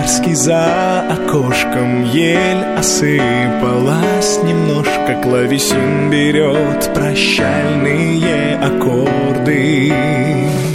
январский за окошком, ель осыпалась немножко, клавесин берет прощальные аккорды.